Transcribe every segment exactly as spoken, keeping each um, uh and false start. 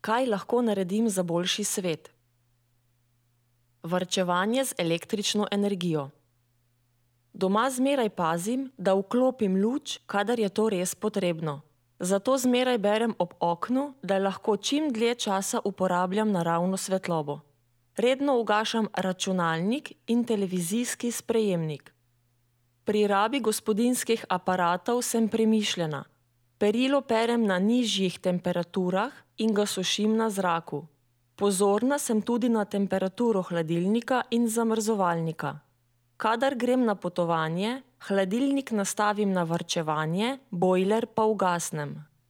Kaj lahko naredim za boljši svet? Varčevanje z električno energijo. Doma zmeraj pazim, da vklopim luč, kadar je to res potrebno. Zato zmeraj berem ob oknu, da lahko čim dlje časa uporabljam naravno svetlobo. Redno ugašam računalnik in televizijski sprejemnik. Pri rabi gospodinjskih aparatov sem premišljena. Perilo perem na nižjih temperaturah in ga sušim na zraku. Pozorna sem tudi na temperaturo hladilnika in zamrzovalnika. Kadar grem na potovanje, hladilnik nastavim na varčevanje, bojler pa ugasnem.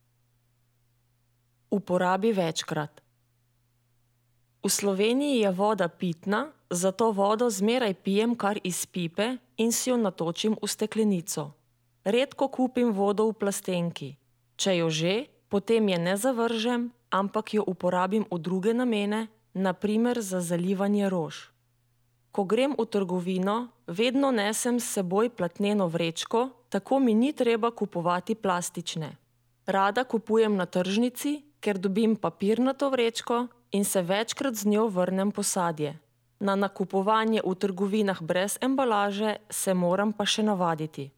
Uporabi večkrat. V Sloveniji je voda pitna, zato vodo zmeraj pijem kar iz pipe in si jo natočim v steklenico. Redko kupim vodo v plastenki. Če jo že, potem je ne zavržem, ampak jo uporabim v druge namene, na primer za zalivanje rož. Ko grem v trgovino, vedno nesem s seboj platneno vrečko, tako mi ni treba kupovati plastične. Rada kupujem na tržnici, ker dobim papirnato vrečko in se večkrat z njo vrnem po sadje. Na nakupovanje v trgovinah brez embalaže se moram pa še navaditi.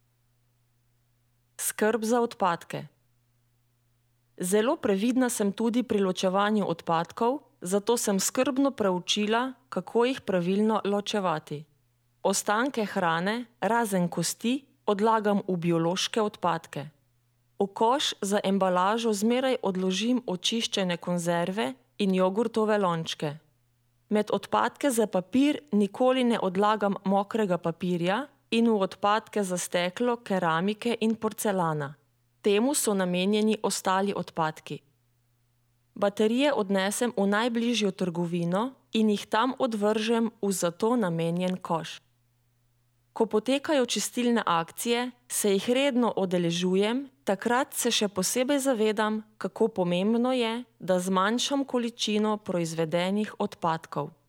Skrb za odpadke. Zelo previdna sem tudi pri ločevanju odpadkov, zato sem skrbno preučila, kako jih pravilno ločevati. Ostanke hrane, razen kosti, odlagam v biološke odpadke. V koš za embalažo zmeraj odložim očiščene konzerve in jogurtove lončke. Med odpadke za papir nikoli ne odlagam mokrega papirja in v odpadke za steklo, keramike in porcelana. Temu so namenjeni ostali odpadki. Baterije odnesem v najbližjo trgovino in jih tam odvržem v za to namenjen koš. Ko potekajo čistilne akcije, se jih redno udeležujem, takrat se še posebej zavedam, kako pomembno je, da zmanjšam količino proizvedenih odpadkov.